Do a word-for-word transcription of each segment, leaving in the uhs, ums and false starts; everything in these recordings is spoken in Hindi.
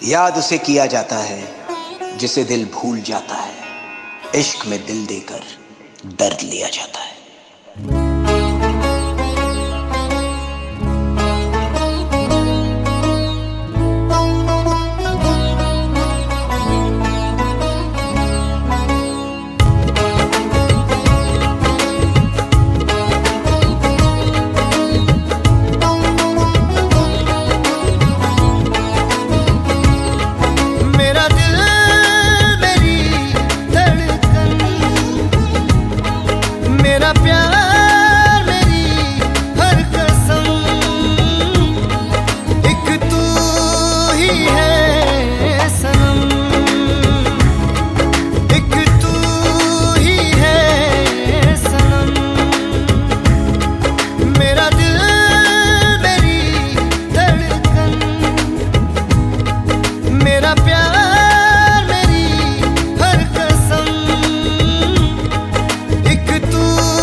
याद उसे किया जाता है जिसे दिल भूल जाता है। इश्क में दिल देकर दर्द लिया जाता है। मेरा प्यार मेरी हर कसम, एक तू ही है सनम, एक तू ही है सनम। मेरा दिल मेरी धड़कन, मेरा प्यार मेरी हर कसम, एक तू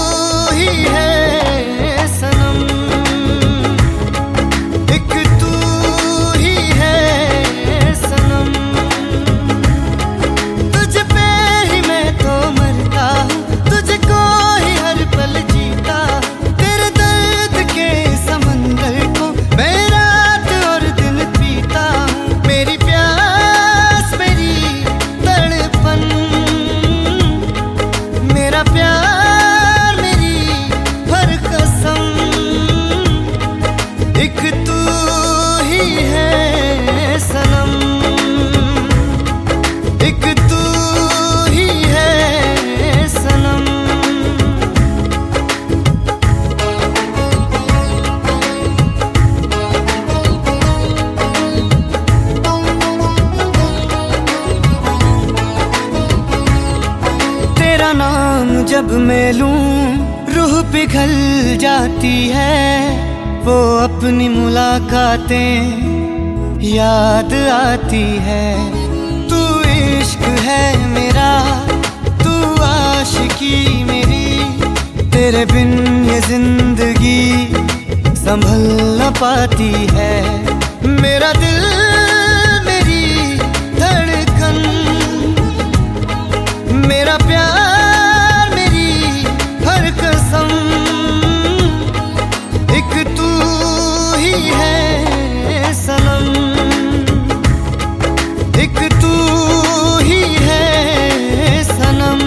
है सनम, एक तू ही है सनम। तुझ पे ही मैं तो मरता हूँ, तुझको ही हर पल जीता। तेरे दर्द के समंदर को मैं रात और दिन पीता हूँ। मेरी प्यास मेरी तड़पन, मेरा प्यार एक तू ही है सनम, एक तू ही है सनम। तेरा नाम जब मैं लूं रूह पिघल जाती है। वो अपनी मुलाकातें याद आती है। तू इश्क है मेरा, तू आशिकी मेरी। तेरे बिन ये जिंदगी संभल न पाती है। मेरा दिल मेरी धड़कन, मेरा प्यार मेरी हर कसम, एक तू ही है सनम, एक तू ही है सनम।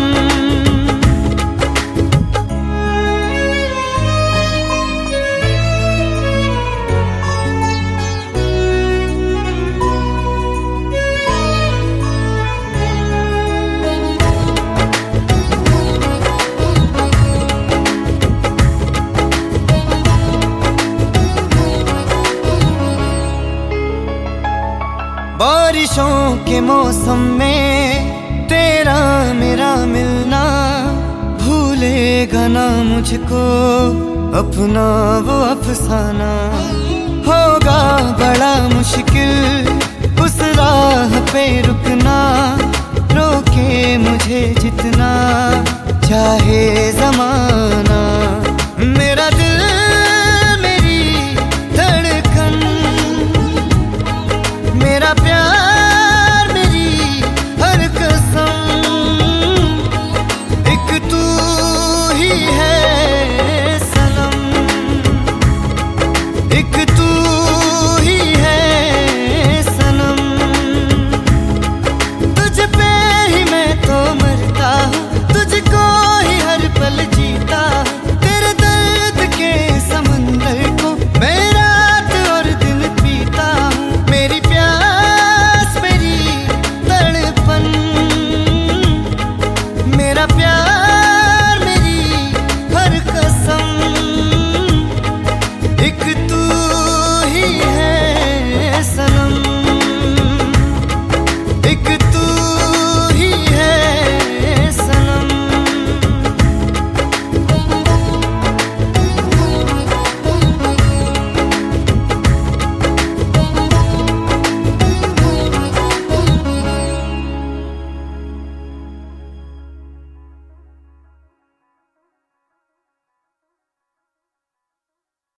बारिशों के मौसम में तेरा मेरा मिलना भूलेगा ना मुझको अपना वो अफसाना। होगा बड़ा मुश्किल उस राह पे रुकना, रोके मुझे जितना चाहे ज़माना। मेरा दिल मेरी धड़कन, मेरा प्यार